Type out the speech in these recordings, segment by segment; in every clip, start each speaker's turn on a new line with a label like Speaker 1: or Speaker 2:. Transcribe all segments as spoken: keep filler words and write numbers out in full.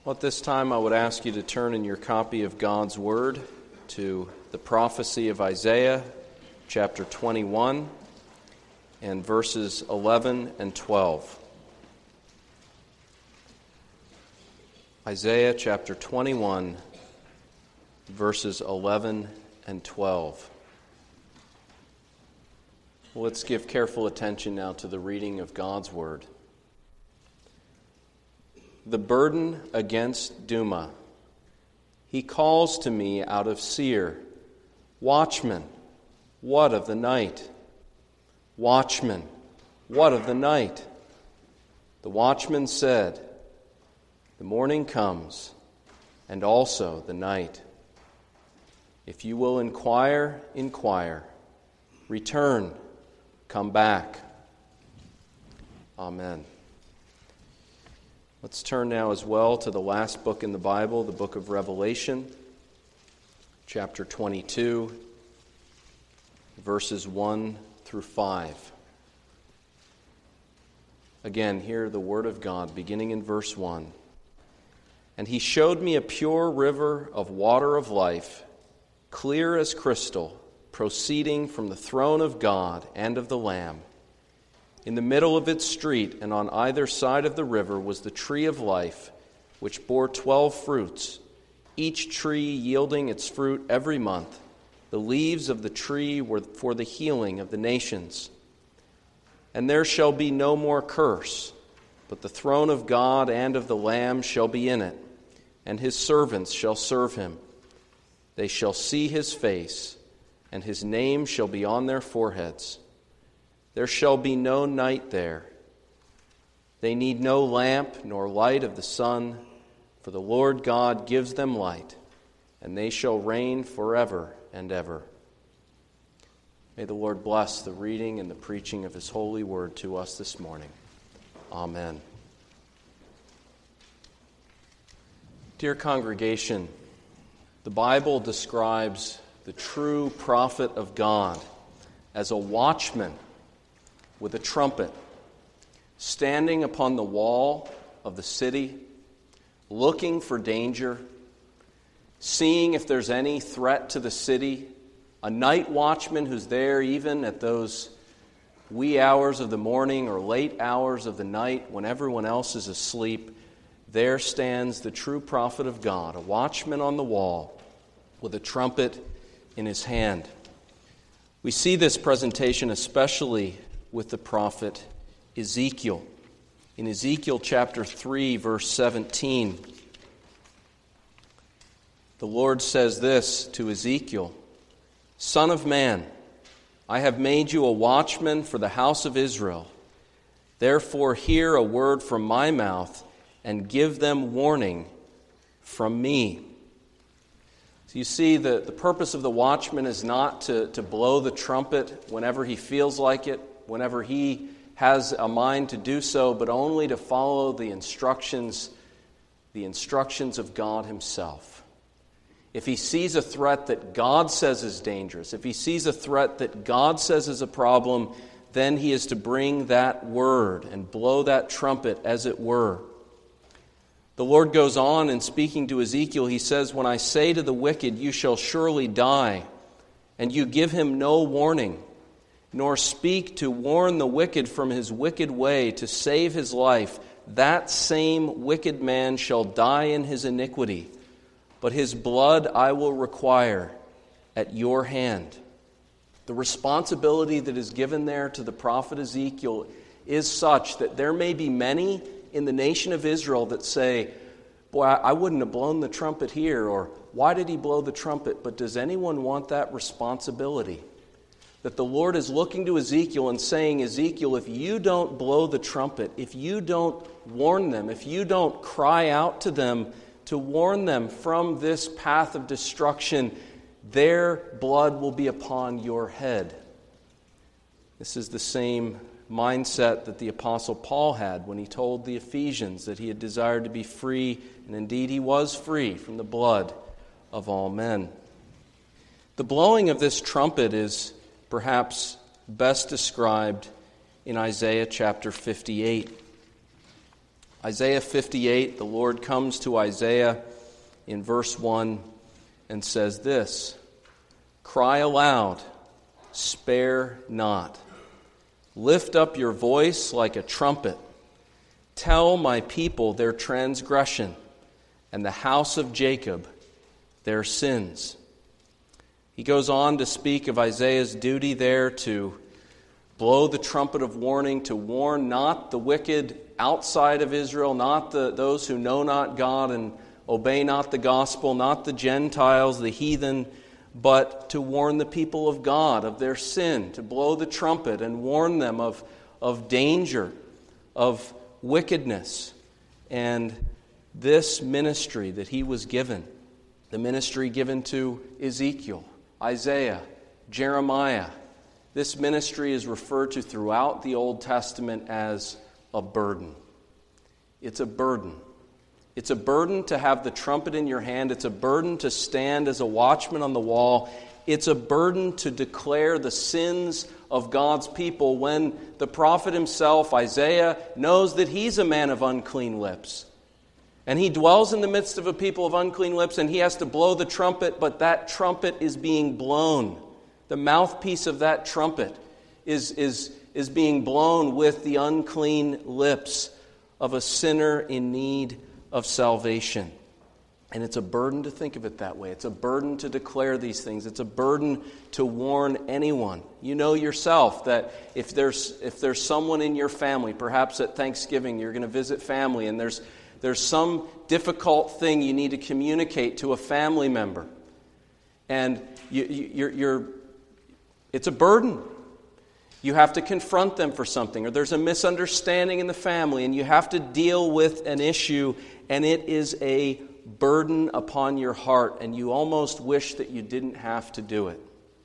Speaker 1: Well, at this time, I would ask you to turn in your copy of God's Word to the prophecy of Isaiah, chapter twenty-one, and verses eleven and twelve. Isaiah chapter twenty-one, verses eleven and twelve. Well, let's give careful attention now to the reading of God's Word. The burden against Duma. He calls to me out of Seir, Watchman, what of the night? Watchman, what of the night? The watchman said, the morning comes, and also the night. If you will inquire, inquire. Return, come back. Amen. Let's turn now as well to the last book in the Bible, the book of Revelation, chapter twenty-two, verses one through five. Again, hear the word of God, beginning in verse one. And he showed me a pure river of water of life, clear as crystal, proceeding from the throne of God and of the Lamb. In the middle of its street and on either side of the river was the tree of life, which bore twelve fruits, each tree yielding its fruit every month. The leaves of the tree were for the healing of the nations. And there shall be no more curse, but the throne of God and of the Lamb shall be in it, and his servants shall serve him. They shall see his face, and his name shall be on their foreheads. There shall be no night there. They need no lamp nor light of the sun, for the Lord God gives them light, and they shall reign forever and ever. May the Lord bless the reading and the preaching of his holy word to us this morning. Amen. Dear congregation, the Bible describes the true prophet of God as a watchman with a trumpet, standing upon the wall of the city, looking for danger, seeing if there's any threat to the city, a night watchman who's there even at those wee hours of the morning or late hours of the night when everyone else is asleep. There stands the true prophet of God, a watchman on the wall with a trumpet in his hand. We see this presentation especially with the prophet Ezekiel. In Ezekiel chapter three, verse seventeen, the Lord says this to Ezekiel, Son of man, I have made you a watchman for the house of Israel. Therefore hear a word from my mouth and give them warning from me. So you see, the, the purpose of the watchman is not to, to blow the trumpet whenever he feels like it, whenever he has a mind to do so, but only to follow the instructions, the instructions of God himself. If he sees a threat that God says is dangerous, if he sees a threat that God says is a problem, then he is to bring that word and blow that trumpet, as it were. The Lord goes on in speaking to Ezekiel, he says, When I say to the wicked, you shall surely die, and you give him no warning, nor speak to warn the wicked from his wicked way to save his life, that same wicked man shall die in his iniquity, but his blood I will require at your hand. The responsibility that is given there to the prophet Ezekiel is such that there may be many in the nation of Israel that say, boy, I wouldn't have blown the trumpet here, or why did he blow the trumpet? But does anyone want that responsibility? That the Lord is looking to Ezekiel and saying, Ezekiel, if you don't blow the trumpet, if you don't warn them, if you don't cry out to them to warn them from this path of destruction, their blood will be upon your head. This is the same mindset that the Apostle Paul had when he told the Ephesians that he had desired to be free, and indeed he was free from the blood of all men. The blowing of this trumpet is perhaps best described in Isaiah chapter fifty-eight. Isaiah fifty-eight, the Lord comes to Isaiah in verse one and says this, "Cry aloud, spare not. Lift up your voice like a trumpet. Tell my people their transgression, and the house of Jacob their sins." He goes on to speak of Isaiah's duty there to blow the trumpet of warning, to warn not the wicked outside of Israel, not the, those who know not God and obey not the gospel, not the Gentiles, the heathen, but to warn the people of God of their sin, to blow the trumpet and warn them of, of danger, of wickedness. And this ministry that he was given, the ministry given to Ezekiel, Isaiah, Jeremiah, this ministry is referred to throughout the Old Testament as a burden. It's a burden. It's a burden to have the trumpet in your hand. It's a burden to stand as a watchman on the wall. It's a burden to declare the sins of God's people when the prophet himself, Isaiah, knows that he's a man of unclean lips. And he dwells in the midst of a people of unclean lips, and he has to blow the trumpet, but that trumpet is being blown. The mouthpiece of that trumpet is, is, is being blown with the unclean lips of a sinner in need of salvation. And it's a burden to think of it that way. It's a burden to declare these things. It's a burden to warn anyone. You know yourself that if there's if there's someone in your family, perhaps at Thanksgiving you're going to visit family, and there's there's some difficult thing you need to communicate to a family member, and you, you, you're, you're it's a burden. You have to confront them for something, or there's a misunderstanding in the family, and you have to deal with an issue, and it is a burden upon your heart, and you almost wish that you didn't have to do it.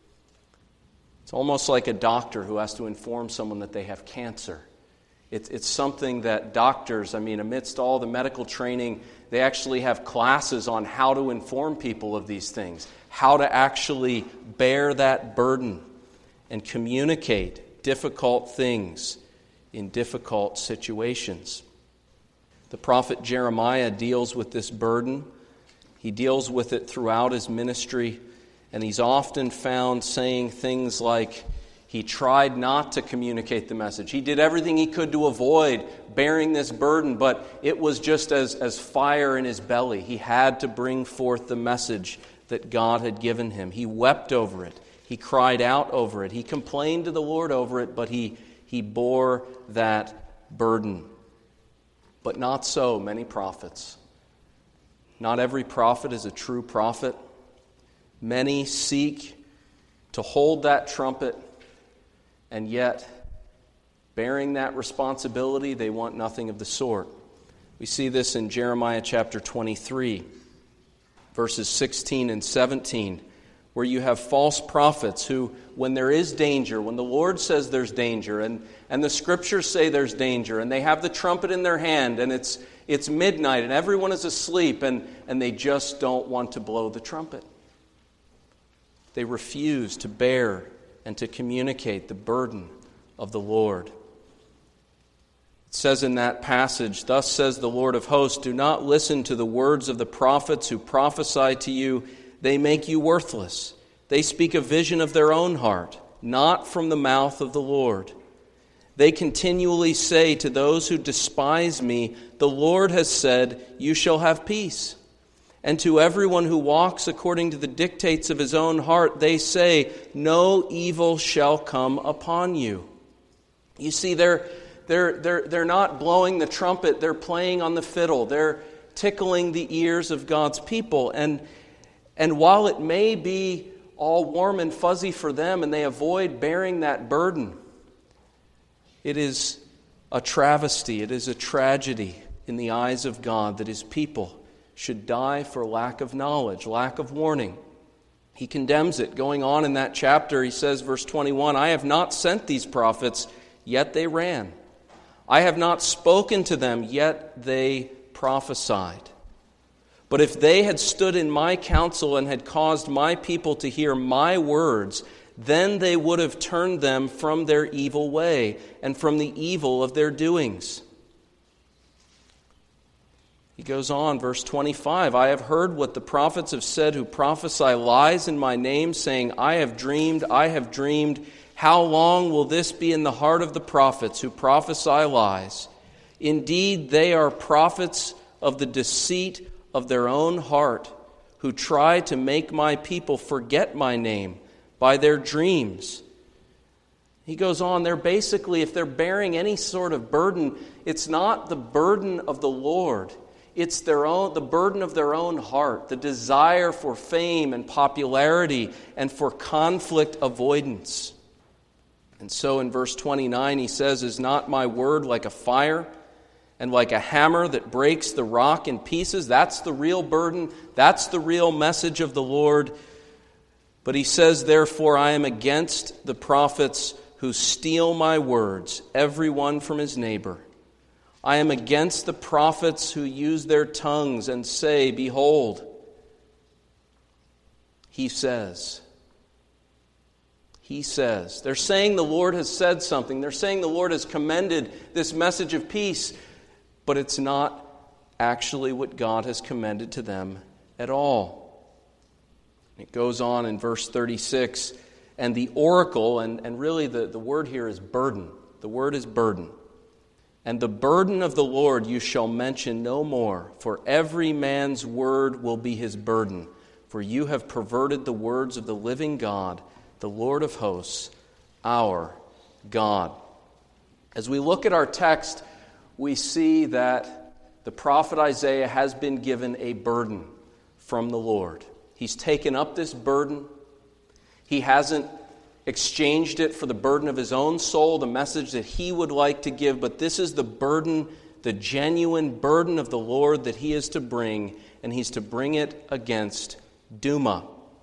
Speaker 1: It's almost like a doctor who has to inform someone that they have cancer. It's, it's something that doctors, I mean, amidst all the medical training, they actually have classes on how to inform people of these things, how to actually bear that burden and communicate difficult things in difficult situations. The prophet Jeremiah deals with this burden. He deals with it throughout his ministry, and he's often found saying things like he tried not to communicate the message. He did everything he could to avoid bearing this burden, but it was just as, as fire in his belly. He had to bring forth the message that God had given him. He wept over it. He cried out over it. He complained to the Lord over it, but he, he bore that burden. But not so many prophets. Not every prophet is a true prophet. Many seek to hold that trumpet, and yet, bearing that responsibility, they want nothing of the sort. We see this in Jeremiah chapter twenty-three, verses sixteen and seventeen, where you have false prophets who, when there is danger, when the Lord says there's danger, and, and the Scriptures say there's danger, and they have the trumpet in their hand, and it's it's midnight, and everyone is asleep, and, and they just don't want to blow the trumpet. They refuse to bear and to communicate the burden of the Lord. It says in that passage, "Thus says the Lord of hosts, do not listen to the words of the prophets who prophesy to you. They make you worthless. They speak a vision of their own heart, not from the mouth of the Lord. They continually say to those who despise me, the Lord has said, you shall have peace. And to everyone who walks according to the dictates of his own heart, they say, no evil shall come upon you." You see, they're, they're, they're, they're not blowing the trumpet, they're playing on the fiddle. They're tickling the ears of God's people. And, and while it may be all warm and fuzzy for them and they avoid bearing that burden, it is a travesty, it is a tragedy in the eyes of God that his people should die for lack of knowledge, lack of warning. He condemns it. Going on in that chapter, he says, verse twenty-one, "I have not sent these prophets, yet they ran. I have not spoken to them, yet they prophesied. But if they had stood in my counsel and had caused my people to hear my words, then they would have turned them from their evil way and from the evil of their doings." He goes on, verse twenty-five, I have heard what the prophets have said who prophesy lies in my name, saying, I have dreamed, I have dreamed. How long will this be in the heart of the prophets who prophesy lies? Indeed, they are prophets of the deceit of their own heart, who try to make my people forget my name by their dreams. He goes on, they're basically, if they're bearing any sort of burden, it's not the burden of the Lord. It's their own, the burden of their own heart, the desire for fame and popularity and for conflict avoidance. And so in verse twenty-nine he says, is not my word like a fire and like a hammer that breaks the rock in pieces? That's the real burden. That's the real message of the Lord. But he says, therefore, I am against the prophets who steal my words, every one from his neighbor. I am against the prophets who use their tongues and say, behold, he says. He says. They're saying the Lord has said something. They're saying the Lord has commended this message of peace, but it's not actually what God has commended to them at all. It goes on in verse thirty-six, and the oracle, and, and really the, the word here is burden. The word is burden. And the burden of the Lord you shall mention no more, for every man's word will be his burden. For you have perverted the words of the living God, the Lord of hosts, our God. As we look at our text, we see that the prophet Isaiah has been given a burden from the Lord. He's taken up this burden. He hasn't exchanged it for the burden of his own soul, the message that he would like to give, but this is the burden, the genuine burden of the Lord that he is to bring, and he's to bring it against Duma.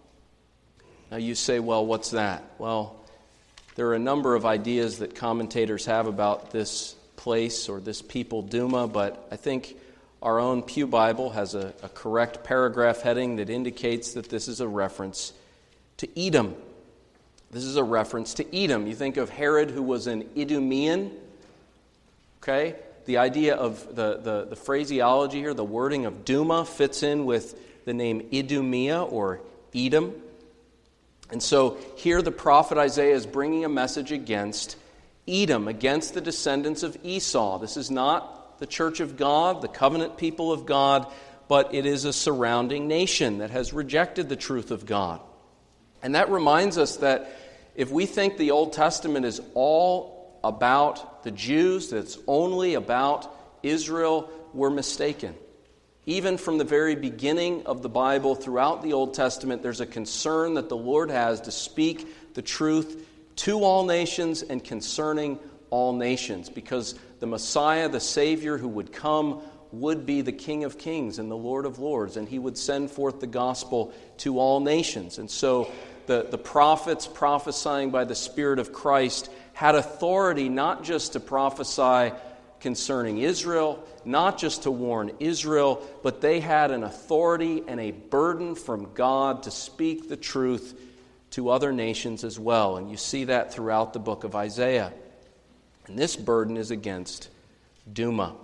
Speaker 1: Now you say, well, what's that? Well, there are a number of ideas that commentators have about this place or this people, Duma, but I think our own Pew Bible has a, a correct paragraph heading that indicates that this is a reference to Edom. This is a reference to Edom. You think of Herod, who was an Idumean. Okay? The idea of the, the, the phraseology here, the wording of Duma, fits in with the name Idumea or Edom. And so here the prophet Isaiah is bringing a message against Edom, against the descendants of Esau. This is not the church of God, the covenant people of God, but it is a surrounding nation that has rejected the truth of God. And that reminds us that if we think the Old Testament is all about the Jews, that it's only about Israel, we're mistaken. Even from the very beginning of the Bible, throughout the Old Testament, there's a concern that the Lord has to speak the truth to all nations and concerning all nations, because the Messiah, the Savior who would come, would be the King of Kings and the Lord of Lords, and he would send forth the gospel to all nations. And so the, the prophets prophesying by the Spirit of Christ had authority not just to prophesy concerning Israel, not just to warn Israel, but they had an authority and a burden from God to speak the truth to other nations as well. And you see that throughout the book of Isaiah. And this burden is against Duma.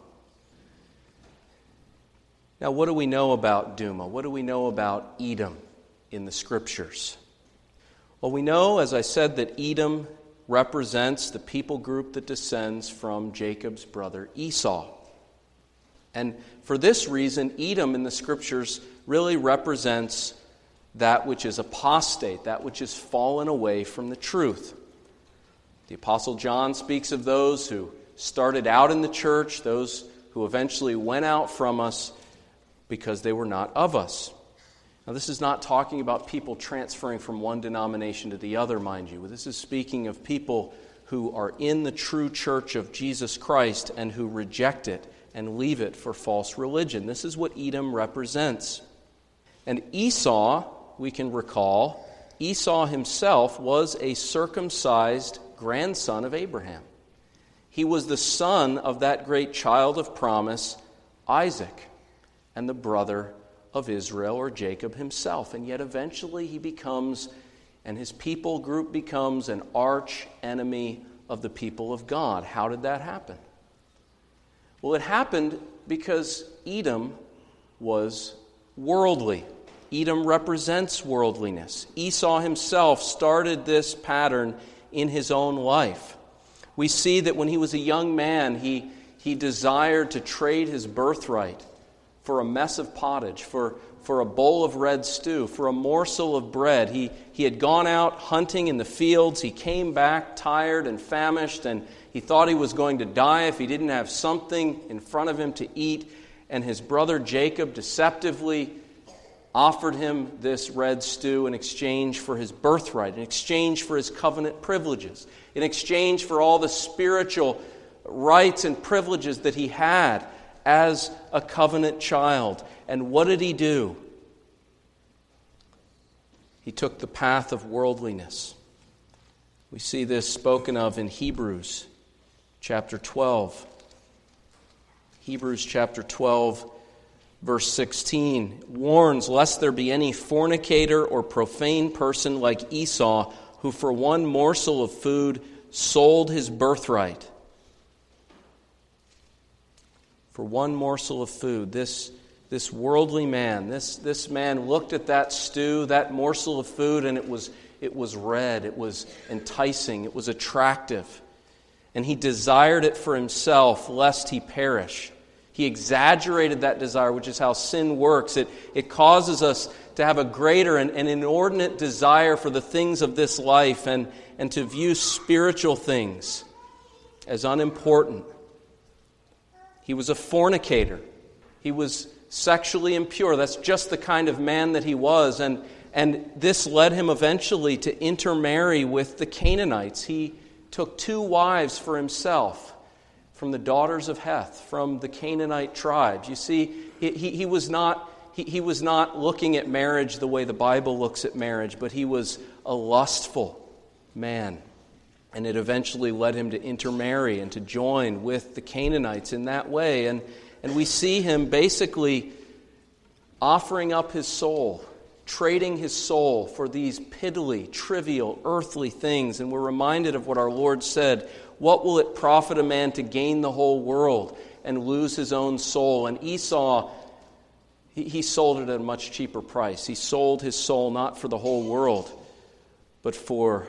Speaker 1: Now, what do we know about Duma? What do we know about Edom in the Scriptures? Well, we know, as I said, that Edom represents the people group that descends from Jacob's brother Esau. And for this reason, Edom in the Scriptures really represents that which is apostate, that which is fallen away from the truth. The Apostle John speaks of those who started out in the church, those who eventually went out from us because they were not of us. Now, this is not talking about people transferring from one denomination to the other, mind you. This is speaking of people who are in the true church of Jesus Christ and who reject it and leave it for false religion. This is what Edom represents. And Esau, we can recall, Esau himself was a circumcised grandson of Abraham. He was the son of that great child of promise, Isaac, and the brother of Israel, or Jacob himself. And yet eventually he becomes, and his people group becomes, an arch enemy of the people of God. How did that happen? Well, it happened because Edom was worldly. Edom represents worldliness. Esau himself started this pattern in his own life. We see that when he was a young man, he, he desired to trade his birthright for a mess of pottage, for, for a bowl of red stew, for a morsel of bread. He, he had gone out hunting in the fields. He came back tired and famished, and he thought he was going to die if he didn't have something in front of him to eat. And his brother Jacob deceptively offered him this red stew in exchange for his birthright, in exchange for his covenant privileges, in exchange for all the spiritual rights and privileges that he had as a covenant child. And what did he do? He took the path of worldliness. We see this spoken of in Hebrews chapter twelve. Hebrews chapter twelve, verse sixteen, warns lest there be any fornicator or profane person like Esau, who for one morsel of food sold his birthright. For one morsel of food, this, this worldly man, this, this man looked at that stew, that morsel of food, and it was, it was red, it was enticing, it was attractive. And he desired it for himself, lest he perish. He exaggerated that desire, which is how sin works. It, it causes us to have a greater and an inordinate desire for the things of this life and, and to view spiritual things as unimportant. He was a fornicator. He was sexually impure. That's just the kind of man that he was. And, and this led him eventually to intermarry with the Canaanites. He took two wives for himself from the daughters of Heth, from the Canaanite tribes. You see, he, he, he was not he, he was not looking at marriage the way the Bible looks at marriage, but he was a lustful man. And it eventually led him to intermarry and to join with the Canaanites in that way. And, and we see him basically offering up his soul, trading his soul for these piddly, trivial, earthly things. And we're reminded of what our Lord said, what will it profit a man to gain the whole world and lose his own soul? And Esau, he, he sold it at a much cheaper price. He sold his soul not for the whole world, but for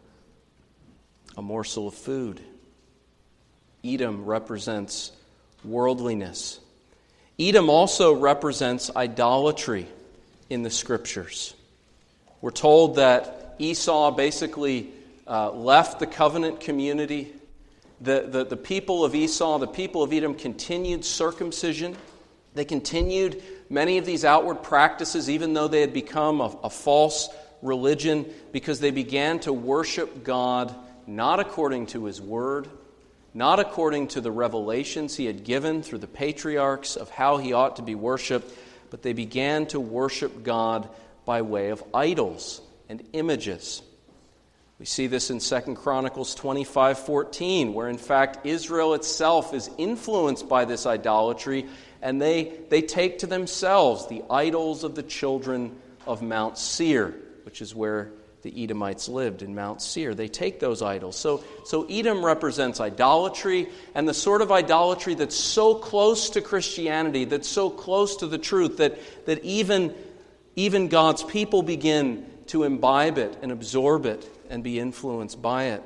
Speaker 1: a morsel of food. Edom represents worldliness. Edom also represents idolatry in the Scriptures. We're told that Esau basically uh, left the covenant community. The, the, the people of Esau, the people of Edom, continued circumcision. They continued many of these outward practices, even though they had become a, a false religion, because they began to worship God not according to His Word, not according to the revelations He had given through the patriarchs of how He ought to be worshipped, but they began to worship God by way of idols and images. We see this in Second Chronicles twenty-five fourteen, where in fact Israel itself is influenced by this idolatry, and they, they take to themselves the idols of the children of Mount Seir, which is where the Edomites lived, in Mount Seir. They take those idols. So, so Edom represents idolatry, and the sort of idolatry that's so close to Christianity, that's so close to the truth, that, that even, even God's people begin to imbibe it and absorb it and be influenced by it.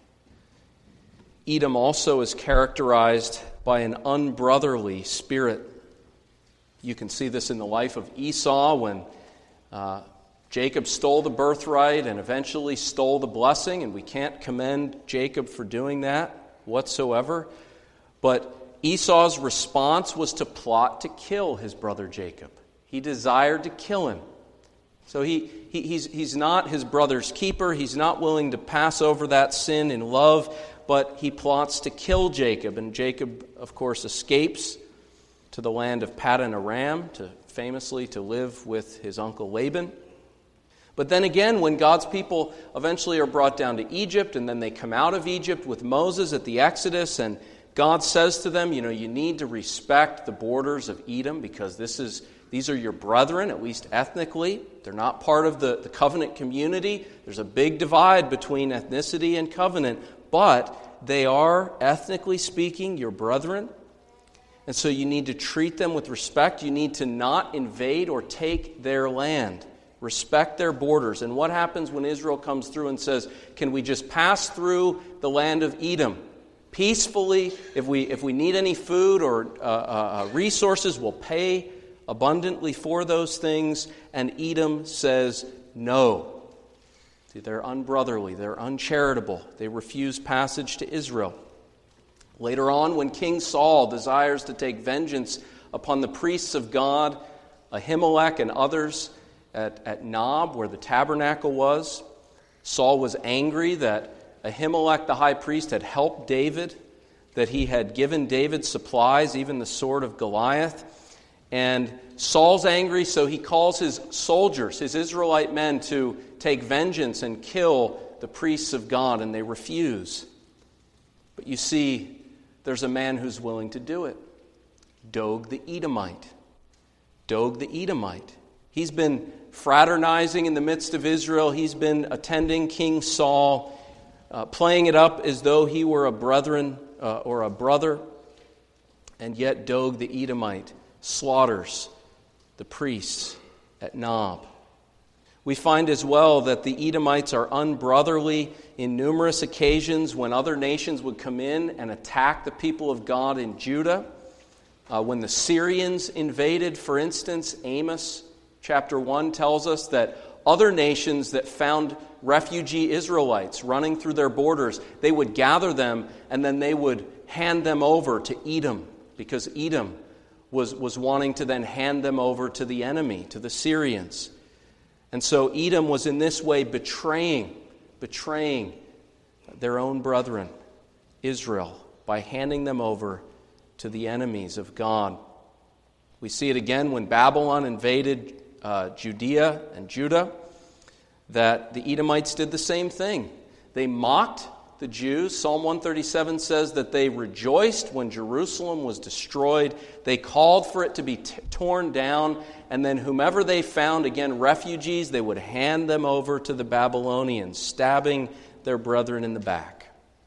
Speaker 1: Edom also is characterized by an unbrotherly spirit. You can see this in the life of Esau when uh, Jacob stole the birthright and eventually stole the blessing, and we can't commend Jacob for doing that whatsoever. But Esau's response was to plot to kill his brother Jacob. He desired to kill him. So he, he he's, he's not his brother's keeper. He's not willing to pass over that sin in love, but he plots to kill Jacob. And Jacob, of course, escapes to the land of Paddan Aram, to famously to live with his uncle Laban. But then again, when God's people eventually are brought down to Egypt, and then they come out of Egypt with Moses at the Exodus, and God says to them, you know, you need to respect the borders of Edom because this is these are your brethren, at least ethnically. They're not part of the, the covenant community. There's a big divide between ethnicity and covenant, but they are, ethnically speaking, your brethren. And so you need to treat them with respect. You need to not invade or take their land. Respect their borders. And what happens when Israel comes through and says, can we just pass through the land of Edom peacefully? If we if we need any food or uh, uh, resources, we'll pay abundantly for those things. And Edom says no. See, they're unbrotherly. They're uncharitable. They refuse passage to Israel. Later on, when King Saul desires to take vengeance upon the priests of God, Ahimelech and others, At, at Nob, where the tabernacle was, Saul was angry that Ahimelech the high priest had helped David, that he had given David supplies, even the sword of Goliath. And Saul's angry, so he calls his soldiers, his Israelite men, to take vengeance and kill the priests of God, and they refuse. But you see, there's a man who's willing to do it. Doeg the Edomite. Doeg the Edomite. He's been fraternizing in the midst of Israel. He's been attending King Saul, uh, playing it up as though he were a brethren uh, or a brother. And yet Doeg the Edomite slaughters the priests at Nob. We find as well that the Edomites are unbrotherly in numerous occasions when other nations would come in and attack the people of God in Judah. Uh, when the Syrians invaded, for instance, Amos Chapter one tells us that other nations that found refugee Israelites running through their borders, they would gather them and then they would hand them over to Edom, because Edom was, was wanting to then hand them over to the enemy, to the Syrians. And so Edom was in this way betraying, betraying their own brethren, Israel, by handing them over to the enemies of God. We see it again when Babylon invaded Uh, Judea and Judah, that the Edomites did the same thing. They mocked the Jews. Psalm one thirty-seven says that they rejoiced when Jerusalem was destroyed. They called for it to be t- torn down, and then whomever they found, again, refugees, they would hand them over to the Babylonians, stabbing their brethren in the back.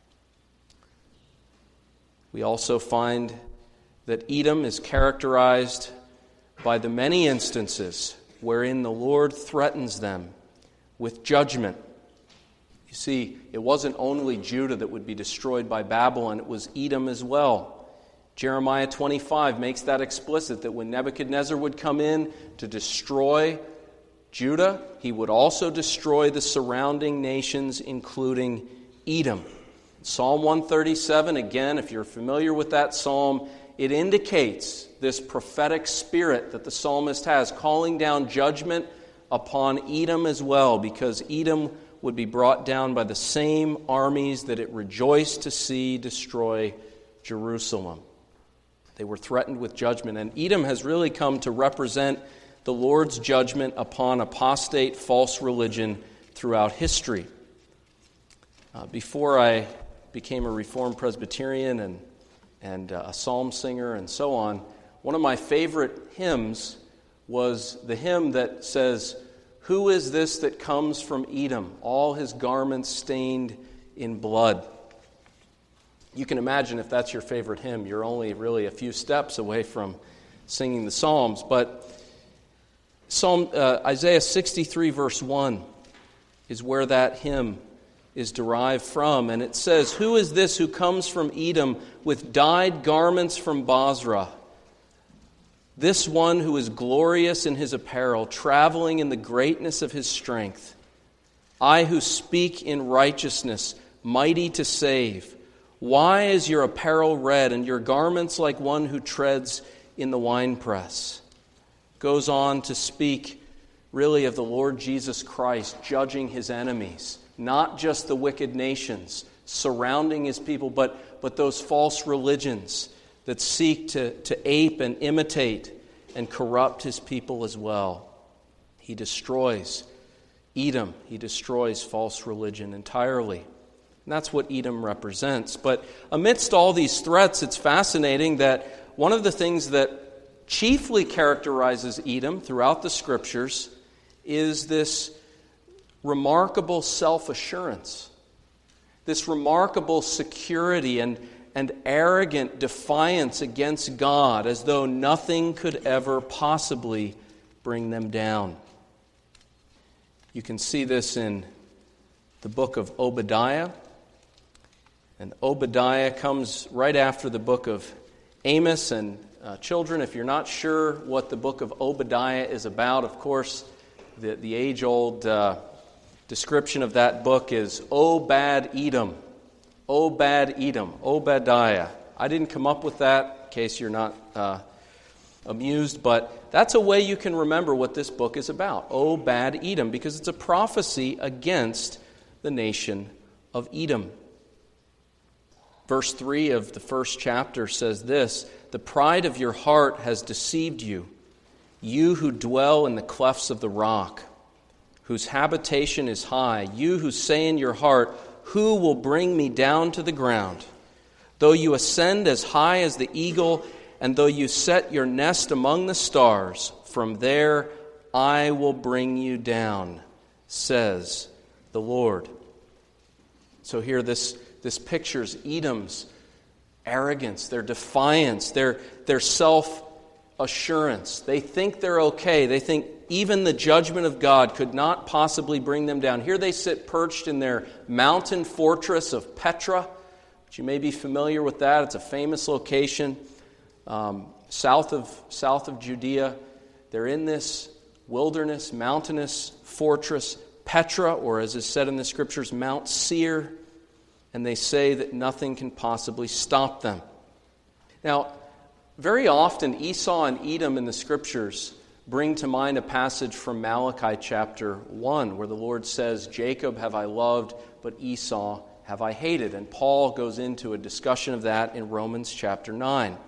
Speaker 1: We also find that Edom is characterized by the many instances wherein the Lord threatens them with judgment. You see, it wasn't only Judah that would be destroyed by Babylon, it was Edom as well. Jeremiah twenty-five makes that explicit, that when Nebuchadnezzar would come in to destroy Judah, he would also destroy the surrounding nations, including Edom. Psalm one thirty-seven, again, if you're familiar with that psalm, it indicates this prophetic spirit that the psalmist has, calling down judgment upon Edom as well, because Edom would be brought down by the same armies that it rejoiced to see destroy Jerusalem. They were threatened with judgment, and Edom has really come to represent the Lord's judgment upon apostate false religion throughout history. Uh, before I became a Reformed Presbyterian and and a psalm singer and so on, one of my favorite hymns was the hymn that says, "Who is this that comes from Edom, all his garments stained in blood?" You can imagine if that's your favorite hymn, you're only really a few steps away from singing the Psalms. But Psalm uh, Isaiah sixty-three verse one is where that hymn is derived from. And it says, "Who is this who comes from Edom with dyed garments from Bozrah? This one who is glorious in his apparel, traveling in the greatness of his strength. I who speak in righteousness, mighty to save. Why is your apparel red and your garments like one who treads in the winepress?" Goes on to speak really of the Lord Jesus Christ judging his enemies. Not just the wicked nations surrounding his people, but, but those false religions that seek to, to ape and imitate and corrupt his people as well. He destroys Edom. He destroys false religion entirely. And that's what Edom represents. But amidst all these threats, it's fascinating that one of the things that chiefly characterizes Edom throughout the Scriptures is this remarkable self-assurance, this remarkable security and, and arrogant defiance against God, as though nothing could ever possibly bring them down. You can see this in the book of Obadiah. And Obadiah comes right after the book of Amos. And uh, children, if you're not sure what the book of Obadiah is about, of course, the, the age-old uh, description of that book is Obad-Edom. Obad-Edom, Obadiah. I didn't come up with that, in case you're not uh, amused, but that's a way you can remember what this book is about, Obad-Edom, because it's a prophecy against the nation of Edom. Verse three of the first chapter says this, "The pride of your heart has deceived you, you who dwell in the clefts of the rock, whose habitation is high, you who say in your heart, who will bring me down to the ground? Though you ascend as high as the eagle, and though you set your nest among the stars, from there I will bring you down, says the Lord." So here this, this pictures Edom's arrogance, their defiance, their, their self-assurance. They think they're okay. They think even the judgment of God could not possibly bring them down. Here they sit perched in their mountain fortress of Petra, which you may be familiar with that. It's a famous location um, south of south of Judea. They're in this wilderness, mountainous fortress, Petra, or as is said in the Scriptures, Mount Seir, and they say that nothing can possibly stop them. Now, very often Esau and Edom in the Scriptures bring to mind a passage from Malachi chapter one, where the Lord says, "Jacob have I loved, but Esau have I hated." And Paul goes into a discussion of that in Romans chapter nine.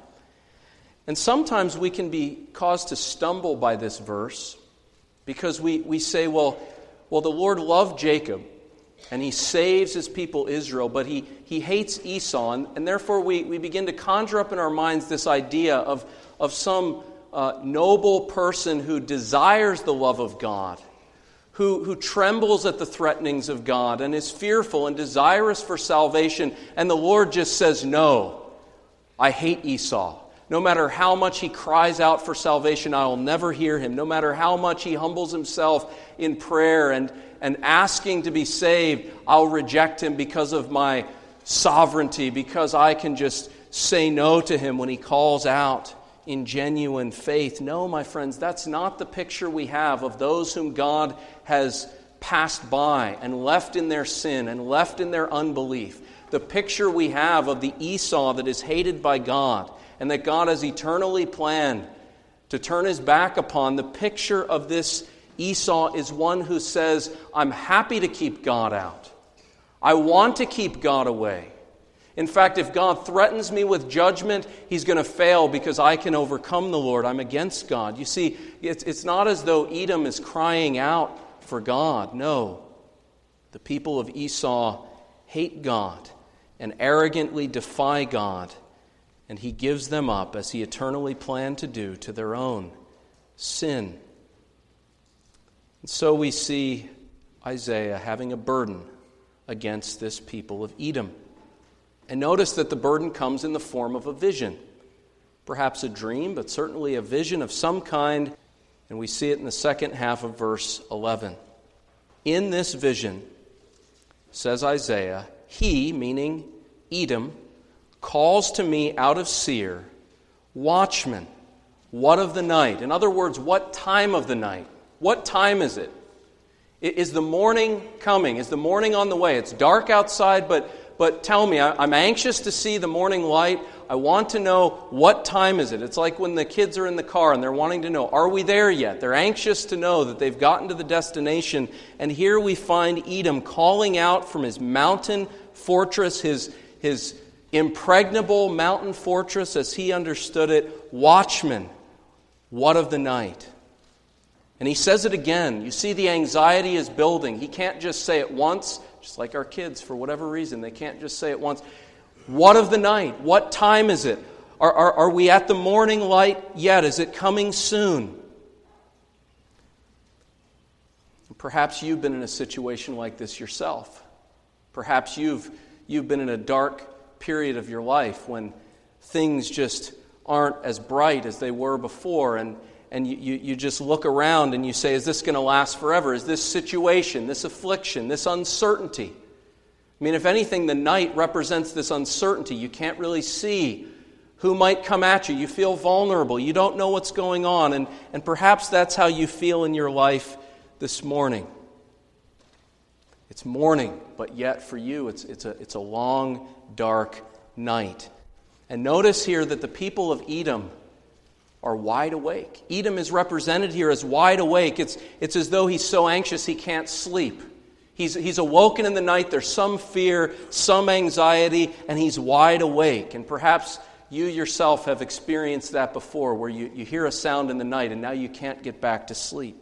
Speaker 1: And sometimes we can be caused to stumble by this verse because we, we say, well, well, the Lord loved Jacob and he saves his people Israel, but he, he hates Esau. And, and therefore we, we begin to conjure up in our minds this idea of, of some uh, noble person who desires the love of God, who, who trembles at the threatenings of God and is fearful and desirous for salvation. And the Lord just says, "No, I hate Esau. No matter how much he cries out for salvation, I will never hear him. No matter how much he humbles himself in prayer and, and asking to be saved, I'll reject him because of my sovereignty, because I can just say no to him when he calls out in genuine faith." No, my friends, that's not the picture we have of those whom God has passed by and left in their sin and left in their unbelief. The picture we have of the Esau that is hated by God and that God has eternally planned to turn his back upon, the picture of this Esau is one who says, "I'm happy to keep God out. I want to keep God away. In fact, if God threatens me with judgment, he's going to fail because I can overcome the Lord. I'm against God." You see, it's, it's not as though Edom is crying out for God. No. The people of Esau hate God and arrogantly defy God, and he gives them up, as he eternally planned to do, to their own sin. And so we see Isaiah having a burden against this people of Edom. And notice that the burden comes in the form of a vision. Perhaps a dream, but certainly a vision of some kind. And we see it in the second half of verse eleven. "In this vision," says Isaiah, "he," meaning Edom, "calls to me out of Seir, 'Watchman, what of the night?'" In other words, what time of the night? What time is it? Is the morning coming? Is the morning on the way? It's dark outside, but but tell me, I'm anxious to see the morning light. I want to know, what time is it? It's like when the kids are in the car and they're wanting to know, are we there yet? They're anxious to know that they've gotten to the destination. And here we find Edom calling out from his mountain fortress, his, his impregnable mountain fortress as he understood it, "Watchman, what of the night?" And he says it again. You see, the anxiety is building. He can't just say it once, just like our kids, for whatever reason. They can't just say it once. What of the night? What time is it? Are, are, are we at the morning light yet? Is it coming soon? Perhaps you've been in a situation like this yourself. Perhaps you've, you've been in a dark period of your life when things just aren't as bright as they were before, and, and you, you, you just look around and you say, is this going to last forever? Is this situation, this affliction, this uncertainty? I mean, if anything, the night represents this uncertainty. You can't really see who might come at you. You feel vulnerable. You don't know what's going on. And, and perhaps that's how you feel in your life this morning. It's morning, but yet for you it's, it's, a, it's a long, dark night. And notice here that the people of Edom are wide awake. Edom is represented here as wide awake. It's, it's as though he's so anxious he can't sleep. He's, he's awoken in the night. There's some fear, some anxiety, and he's wide awake. And perhaps you yourself have experienced that before, where you, you hear a sound in the night and now you can't get back to sleep.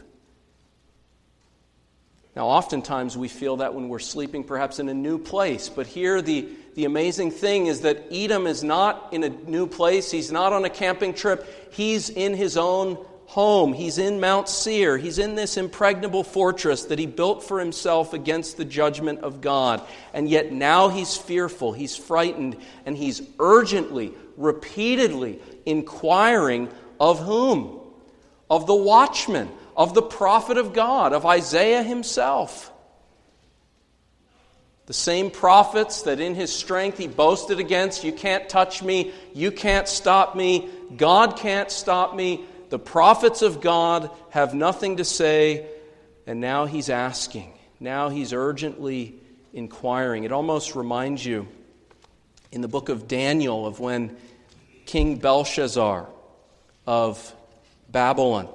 Speaker 1: Now, oftentimes we feel that when we're sleeping perhaps in a new place. But here the, the amazing thing is that Edom is not in a new place. He's not on a camping trip. He's in his own home. He's in Mount Seir. He's in this impregnable fortress that he built for himself against the judgment of God. And yet now he's fearful, he's frightened, and he's urgently, repeatedly inquiring of whom? Of the watchman, of the prophet of God, of Isaiah himself. The same prophets that in his strength he boasted against. You can't touch me, you can't stop me, God can't stop me. The prophets of God have nothing to say, and now he's asking. Now he's urgently inquiring. It almost reminds you in the book of Daniel of when King Belshazzar of Babylon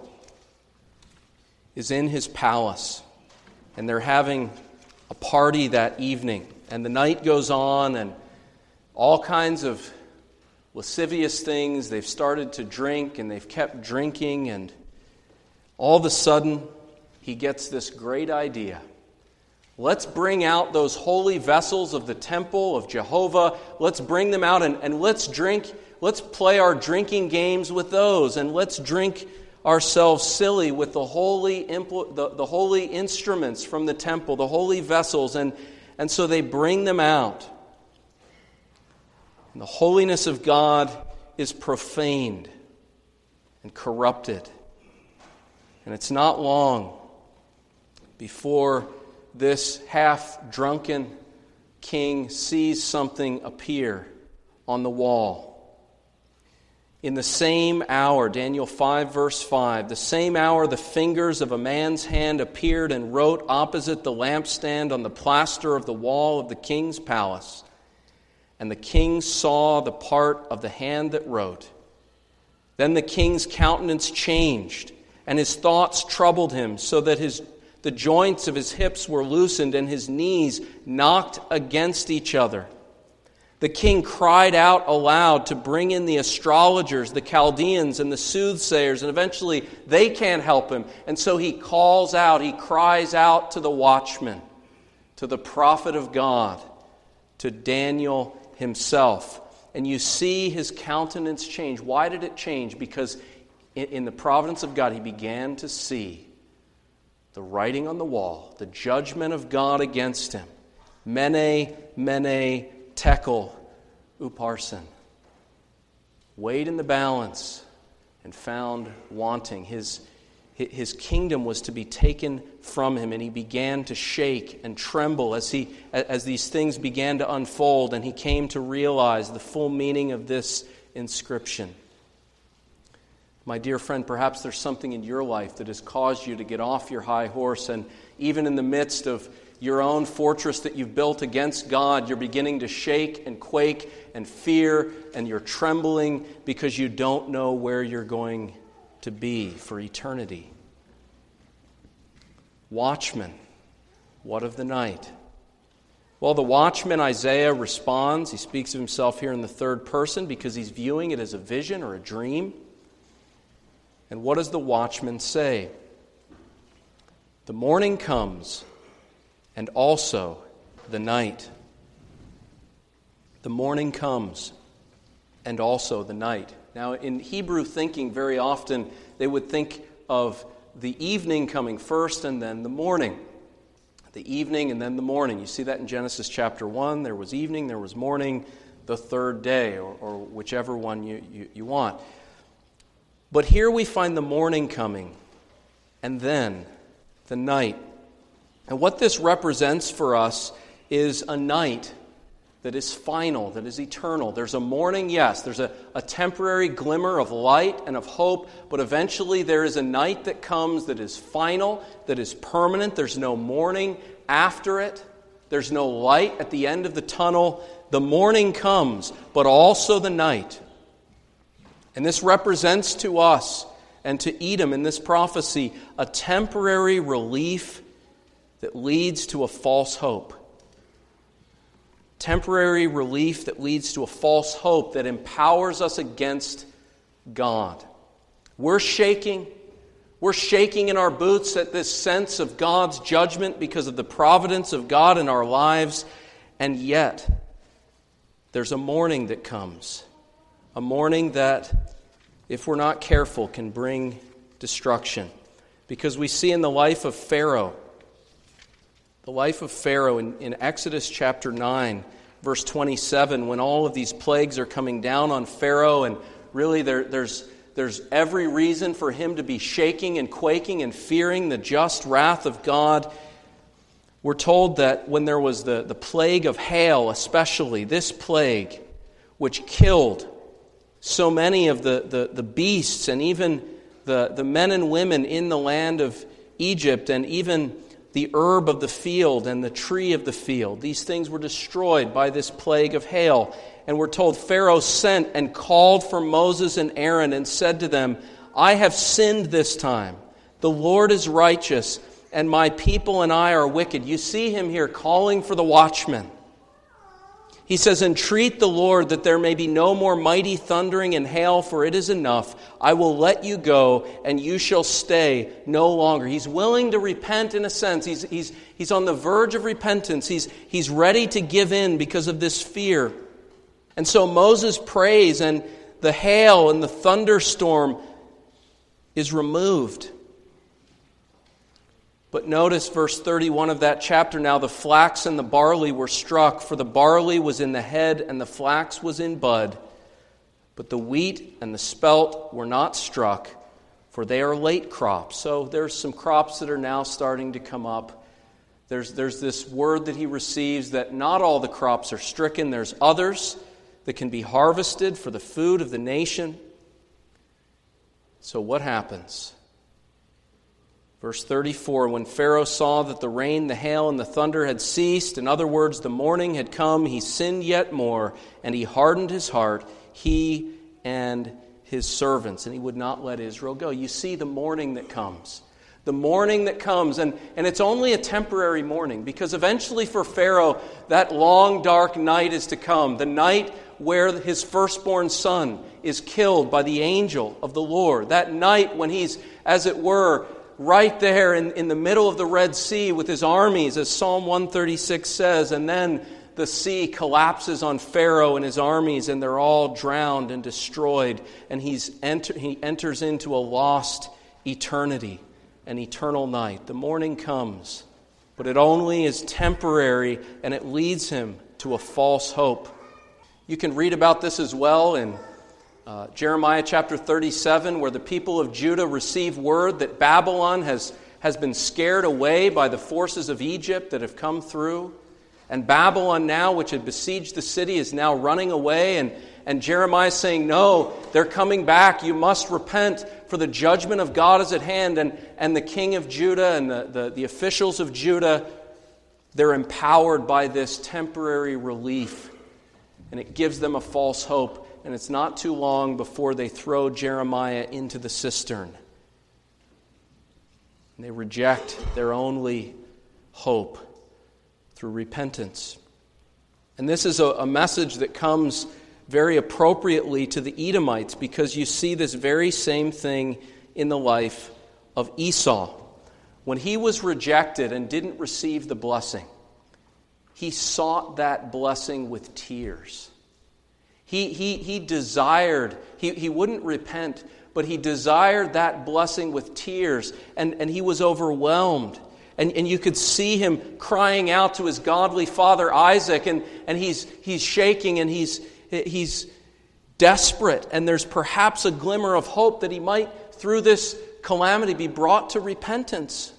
Speaker 1: is in his palace, and they're having a party that evening, and the night goes on, and all kinds of lascivious things. They've started to drink, and they've kept drinking, and all of a sudden, he gets this great idea. Let's bring out those holy vessels of the temple of Jehovah. Let's bring them out, and, and let's drink. Let's play our drinking games with those, and let's drink ourselves silly with the holy impl- the, the holy instruments from the temple, the holy vessels, and, and so they bring them out. And the holiness of God is profaned and corrupted. And it's not long before this half-drunken king sees something appear on the wall. In the same hour, Daniel five, verse five, the same hour the fingers of a man's hand appeared and wrote opposite the lampstand on the plaster of the wall of the king's palace. And the king saw the part of the hand that wrote. Then the king's countenance changed, and his thoughts troubled him, so that his the joints of his hips were loosened, and his knees knocked against each other. The king cried out aloud to bring in the astrologers, the Chaldeans, and the soothsayers, and eventually they can't help him. And so he calls out, he cries out to the watchman, to the prophet of God, to Daniel himself. And you see his countenance change. Why did it change? Because in the providence of God, he began to see the writing on the wall, the judgment of God against him. Mene, mene, tekel, upharsin. Weighed in the balance and found wanting. His, his kingdom was to be taken from him, and he began to shake and tremble as, he, as these things began to unfold, and he came to realize the full meaning of this inscription. My dear friend, perhaps there's something in your life that has caused you to get off your high horse, and even in the midst of your own fortress that you've built against God, you're beginning to shake and quake and fear, and you're trembling because you don't know where you're going to be for eternity. Watchman, what of the night? Well, the watchman, Isaiah, responds. He speaks of himself here in the third person because he's viewing it as a vision or a dream. And what does the watchman say? The morning comes, and also the night. The morning comes, and also the night. Now, in Hebrew thinking, very often they would think of the evening coming first and then the morning. The evening and then the morning. You see that in Genesis chapter one. There was evening, there was morning. The the third day, or, or whichever one you, you, you want. But here we find the morning coming, and then the night. And what this represents for us is a night that is final, that is eternal. There's a morning, yes, there's a, a temporary glimmer of light and of hope, but eventually there is a night that comes that is final, that is permanent. There's no morning after it. There's no light at the end of the tunnel. The morning comes, but also the night. And this represents to us and to Edom in this prophecy a temporary relief that leads to a false hope. Temporary relief that leads to a false hope that empowers us against God. We're shaking. We're shaking in our boots at this sense of God's judgment because of the providence of God in our lives. And yet, there's a morning that comes. A morning that, if we're not careful, can bring destruction. Because we see in the life of Pharaoh, the life of Pharaoh in, in Exodus chapter nine, verse twenty-seven, when all of these plagues are coming down on Pharaoh, and really there, there's, there's every reason for him to be shaking and quaking and fearing the just wrath of God. We're told that when there was the, the plague of hail, especially this plague, which killed so many of the, the, the beasts and even the, the men and women in the land of Egypt, and even the herb of the field and the tree of the field. These things were destroyed by this plague of hail. And we're told Pharaoh sent and called for Moses and Aaron and said to them, I have sinned this time. The Lord is righteous, and my people and I are wicked. You see him here calling for the watchmen. He says, entreat the Lord that there may be no more mighty thundering and hail, for it is enough. I will let you go, and you shall stay no longer. He's willing to repent in a sense. He's, he's, he's on the verge of repentance. He's, he's ready to give in because of this fear. And so Moses prays, and the hail and the thunderstorm is removed. But notice verse thirty-one of that chapter. Now the flax and the barley were struck, for the barley was in the head and the flax was in bud. But the wheat and the spelt were not struck, for they are late crops. So there's some crops that are now starting to come up. There's, there's this word that he receives that not all the crops are stricken. There's others that can be harvested for the food of the nation. So what happens? Verse thirty-four, when Pharaoh saw that the rain, the hail, and the thunder had ceased, in other words, the morning had come, he sinned yet more, and he hardened his heart, he and his servants, and he would not let Israel go. You see the morning that comes. The morning that comes, and, and it's only a temporary morning, because eventually for Pharaoh, that long, dark night is to come, the night where his firstborn son is killed by the angel of the Lord, that night when he's, as it were, right there in, in the middle of the Red Sea with his armies, as Psalm one thirty-six says, and then the sea collapses on Pharaoh and his armies, and they're all drowned and destroyed, and he's enter, he enters into a lost eternity, an eternal night. The morning comes, but it only is temporary, and it leads him to a false hope. You can read about this as well in Uh, Jeremiah chapter thirty-seven, where the people of Judah receive word that Babylon has, has been scared away by the forces of Egypt that have come through. And Babylon now, which had besieged the city, is now running away. And, and Jeremiah is saying, no, they're coming back. You must repent, for the judgment of God is at hand. And, and the king of Judah and the, the, the officials of Judah, they're empowered by this temporary relief. And it gives them a false hope. And it's not too long before they throw Jeremiah into the cistern. And they reject their only hope through repentance. And this is a, a message that comes very appropriately to the Edomites, because you see this very same thing in the life of Esau. When he was rejected and didn't receive the blessing, he sought that blessing with tears. He, he, he desired, he, he wouldn't repent, but he desired that blessing with tears, and, and he was overwhelmed. And, and you could see him crying out to his godly father Isaac, and, and he's, he's shaking, and he's, He's desperate, and there's perhaps a glimmer of hope that he might, through this calamity, be brought to repentance.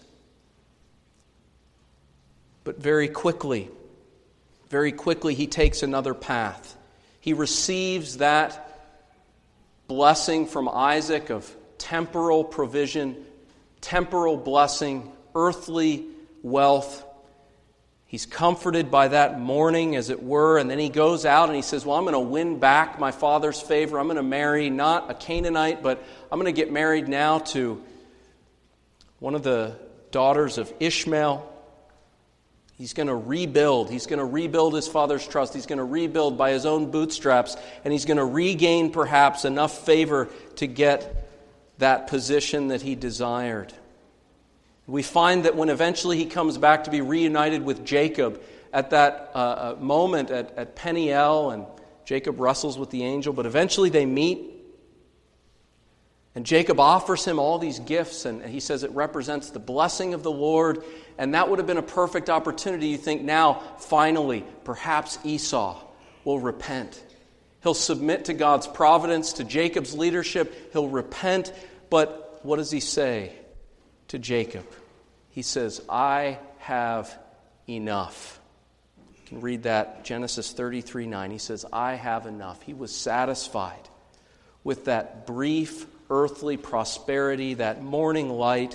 Speaker 1: But very quickly, very quickly he takes another path. He receives that blessing from Isaac of temporal provision, temporal blessing, earthly wealth. He's comforted by that mourning, as it were, and then he goes out and he says, well, I'm going to win back my father's favor. I'm going to marry not a Canaanite, but I'm going to get married now to one of the daughters of Ishmael. He's going to rebuild. He's going to rebuild his father's trust. He's going to rebuild by his own bootstraps, and he's going to regain perhaps enough favor to get that position that he desired. We find that when eventually he comes back to be reunited with Jacob at that uh, moment at, at Peniel, and Jacob wrestles with the angel, but eventually they meet, and Jacob offers him all these gifts, and he says it represents the blessing of the Lord, and that would have been a perfect opportunity. You think now, finally, perhaps Esau will repent. He'll submit to God's providence, to Jacob's leadership. He'll repent, but what does he say to Jacob? He says, I have enough. You can read that, Genesis thirty-three nine. He says, I have enough. He was satisfied with that brief earthly prosperity, that morning light.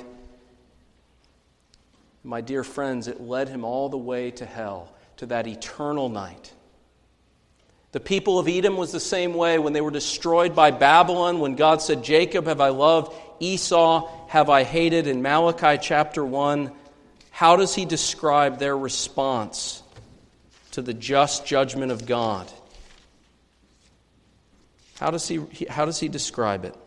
Speaker 1: My dear friends, it led him all the way to hell, to that eternal night. The people of Edom was the same way when they were destroyed by Babylon, when God said, Jacob have I loved, Esau have I hated. In Malachi chapter one, how does he describe their response to the just judgment of God? How does he, how does he describe it?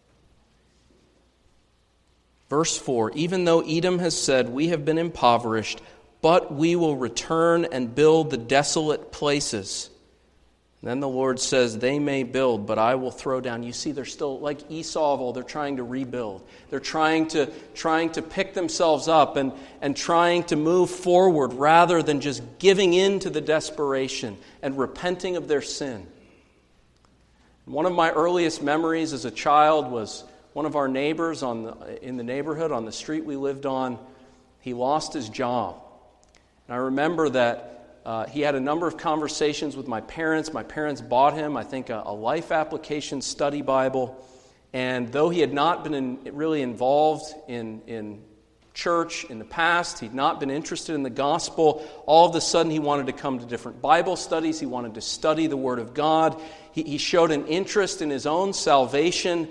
Speaker 1: Verse four, even though Edom has said, we have been impoverished, but we will return and build the desolate places. And then the Lord says, they may build, but I will throw down. You see, they're still, like Esau of old, they're trying to rebuild. They're trying to trying to pick themselves up and, and trying to move forward rather than just giving in to the desperation and repenting of their sin. One of my earliest memories as a child was one of our neighbors on the, in the neighborhood, on the street we lived on. He lost his job. And I remember that uh, he had a number of conversations with my parents. My parents bought him, I think, a, a life application study Bible. And though he had not been in, really involved in, in church in the past, he'd not been interested in the gospel, all of a sudden he wanted to come to different Bible studies. He wanted to study the Word of God. He, he showed an interest in his own salvation.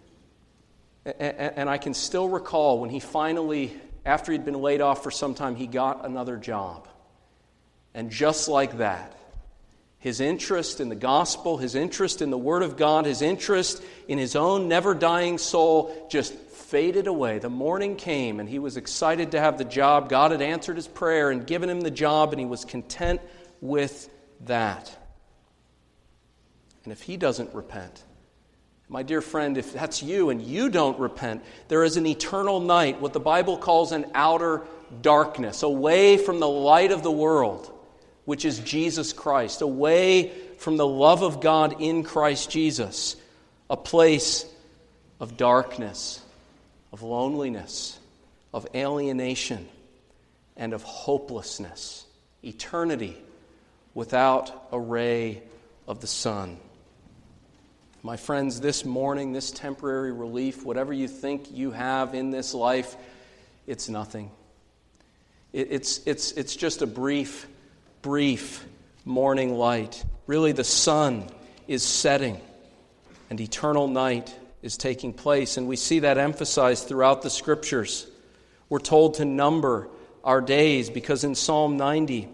Speaker 1: And I can still recall when he finally, after he'd been laid off for some time, he got another job. And just like that, his interest in the gospel, his interest in the Word of God, his interest in his own never-dying soul just faded away. The morning came and he was excited to have the job. God had answered his prayer and given him the job, and he was content with that. And if he doesn't repent, my dear friend, if that's you and you don't repent, there is an eternal night, what the Bible calls an outer darkness, away from the light of the world, which is Jesus Christ, away from the love of God in Christ Jesus, a place of darkness, of loneliness, of alienation, and of hopelessness, eternity without a ray of the sun. My friends, this morning, this temporary relief, whatever you think you have in this life, it's nothing. It, it's, it's, it's just a brief, brief morning light. Really, the sun is setting and eternal night is taking place. And we see that emphasized throughout the Scriptures. We're told to number our days because in Psalm ninety,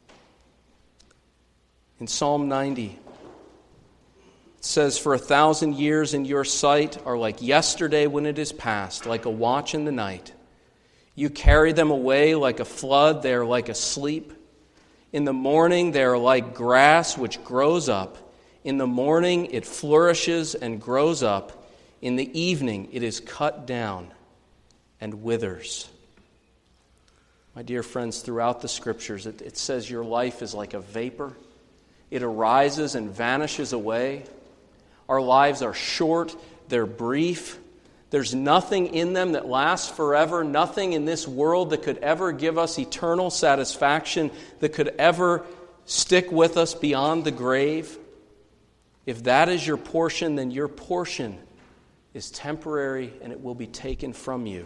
Speaker 1: in Psalm ninety, it says, for a thousand years in your sight are like yesterday when it is past, like a watch in the night. You carry them away like a flood, they are like a sleep. In the morning they are like grass which grows up. In the morning it flourishes and grows up. In the evening it is cut down and withers. My dear friends, throughout the Scriptures, it, it says your life is like a vapor. It arises and vanishes away. Our lives are short, they're brief. There's nothing in them that lasts forever, nothing in this world that could ever give us eternal satisfaction, that could ever stick with us beyond the grave. If that is your portion, then your portion is temporary and it will be taken from you.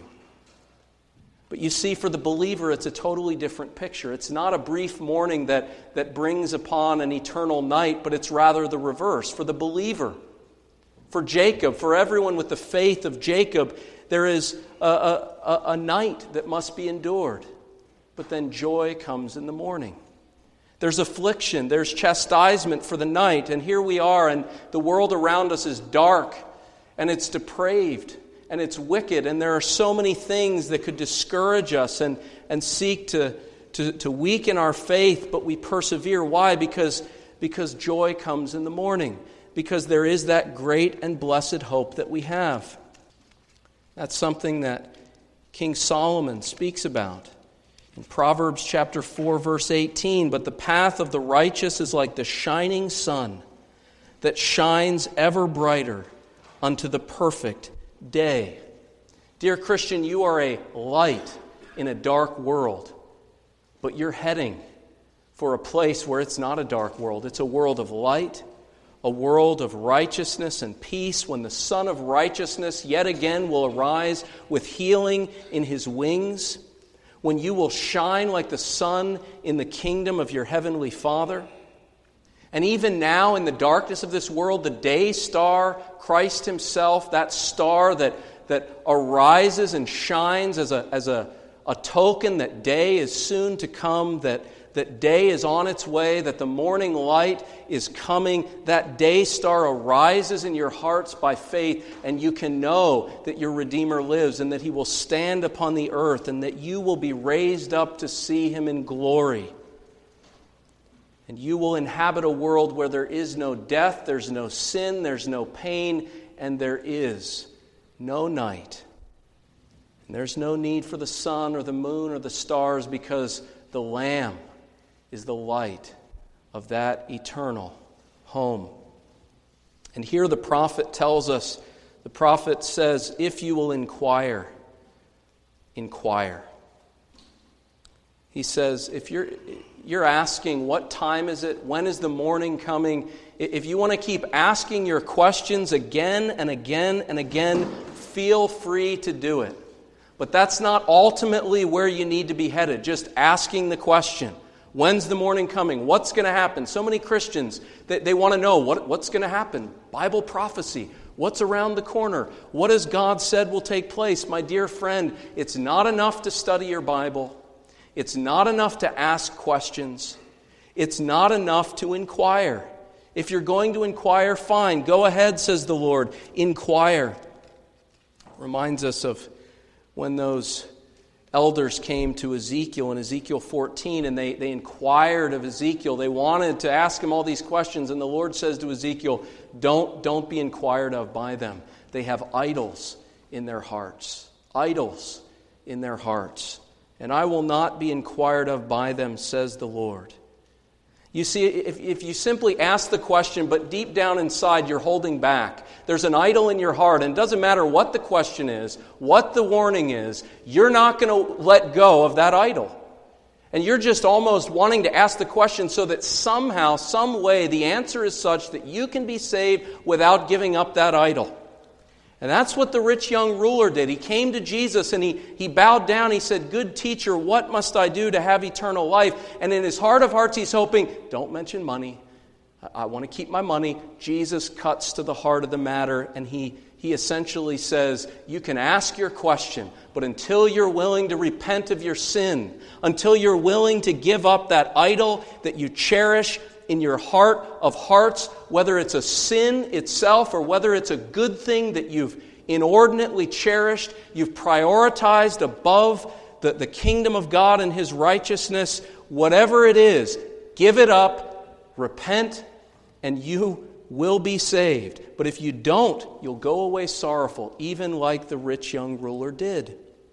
Speaker 1: But you see, for the believer, it's a totally different picture. It's not a brief morning that, that brings upon an eternal night, but it's rather the reverse. For the believer, for Jacob, for everyone with the faith of Jacob, there is a, a, a night that must be endured. But then joy comes in the morning. There's affliction, there's chastisement for the night, and here we are, and the world around us is dark, and it's depraved, and it's wicked, and there are so many things that could discourage us and, and seek to, to, to weaken our faith, but we persevere. Why? Because, because joy comes in the morning. Because there is that great and blessed hope that we have. That's something that King Solomon speaks about. In Proverbs chapter four, verse eighteen, but the path of the righteous is like the shining sun that shines ever brighter unto the perfect day. Dear Christian, you are a light in a dark world, but you're heading for a place where it's not a dark world. It's a world of light, a world of righteousness and peace, when the Son of Righteousness yet again will arise with healing in His wings, when you will shine like the sun in the kingdom of your heavenly Father. And even now in the darkness of this world, the day star, Christ Himself, that star that, that arises and shines as a, as a, a token that day is soon to come, that that day is on its way, that the morning light is coming. That day star arises in your hearts by faith, and you can know that your Redeemer lives and that He will stand upon the earth and that you will be raised up to see Him in glory. And you will inhabit a world where there is no death, there's no sin, there's no pain, and there is no night. And there's no need for the sun or the moon or the stars, because the Lamb is the light of that eternal home. And here the prophet tells us, the prophet says, if you will inquire, inquire. He says, if you're you're asking, what time is it? When is the morning coming? If you want to keep asking your questions again and again and again, feel free to do it. But that's not ultimately where you need to be headed, just asking the question. When's the morning coming? What's going to happen? So many Christians, they, they want to know what, what's going to happen. Bible prophecy. What's around the corner? What has God said will take place? My dear friend, it's not enough to study your Bible. It's not enough to ask questions. It's not enough to inquire. If you're going to inquire, fine. Go ahead, says the Lord. Inquire. Reminds us of when those elders came to Ezekiel in Ezekiel fourteen, and they, they inquired of Ezekiel. They wanted to ask him all these questions, and the Lord says to Ezekiel, don't, don't be inquired of by them. They have idols in their hearts. Idols in their hearts. And I will not be inquired of by them, says the Lord. You see, if, if you simply ask the question, but deep down inside you're holding back, there's an idol in your heart, and it doesn't matter what the question is, what the warning is, you're not going to let go of that idol. And you're just almost wanting to ask the question so that somehow, some way, the answer is such that you can be saved without giving up that idol. And that's what the rich young ruler did. He came to Jesus and he, he bowed down. He said, good teacher, what must I do to have eternal life? And in his heart of hearts, he's hoping, don't mention money. I, I want to keep my money. Jesus cuts to the heart of the matter, and he, he essentially says, you can ask your question, but until you're willing to repent of your sin, until you're willing to give up that idol that you cherish in your heart of hearts, whether it's a sin itself or whether it's a good thing that you've inordinately cherished, you've prioritized above the, the kingdom of God and His righteousness, whatever it is, give it up, repent, and you will be saved. But if you don't, you'll go away sorrowful, even like the rich young ruler did.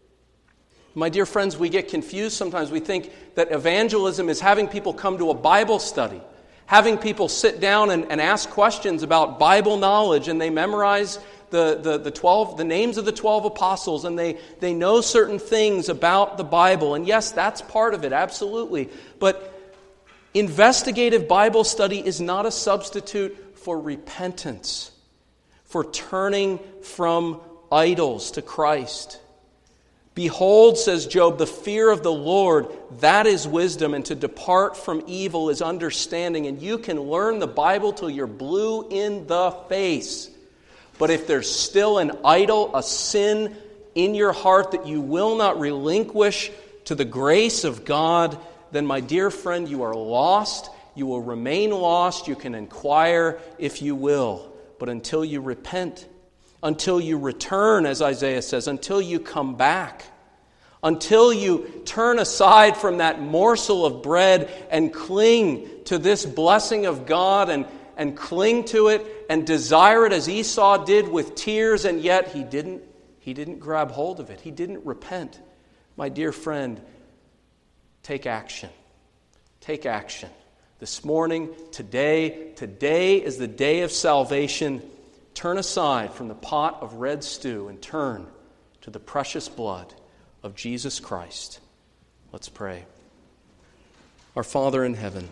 Speaker 1: My dear friends, we get confused sometimes. We think that evangelism is having people come to a Bible study, Having people sit down and, and ask questions about Bible knowledge, and they memorize the, the, the twelve the names of the twelve apostles, and they, they know certain things about the Bible. And yes, that's part of it, absolutely. But investigative Bible study is not a substitute for repentance, for turning from idols to Christ. Behold, says Job, the fear of the Lord, that is wisdom, and to depart from evil is understanding. And you can learn the Bible till you're blue in the face. But if there's still an idol, a sin in your heart that you will not relinquish to the grace of God, then my dear friend, you are lost. You will remain lost. You can inquire if you will. But until you repent, until you return, as Isaiah says, until you come back, until you turn aside from that morsel of bread and cling to this blessing of God and, and cling to it and desire it as Esau did with tears, and yet he didn't, he didn't grab hold of it. He didn't repent. My dear friend, take action. Take action. This morning, today, today is the day of salvation. Turn aside from the pot of red stew and turn to the precious blood of Jesus Christ. Let's pray. Our Father in heaven,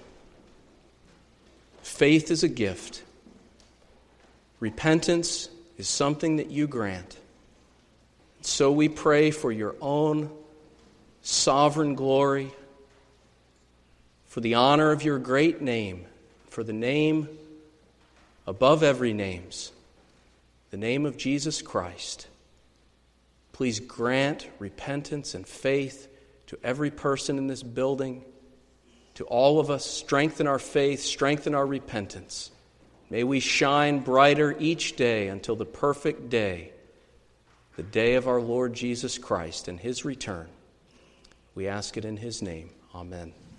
Speaker 1: faith is a gift. Repentance is something that you grant. So we pray for your own sovereign glory, for the honor of your great name, for the name above every name's, the name of Jesus Christ. Please grant repentance and faith to every person in this building, to all of us. Strengthen our faith, strengthen our repentance. May we shine brighter each day until the perfect day, the day of our Lord Jesus Christ and His return. We ask it in His name. Amen.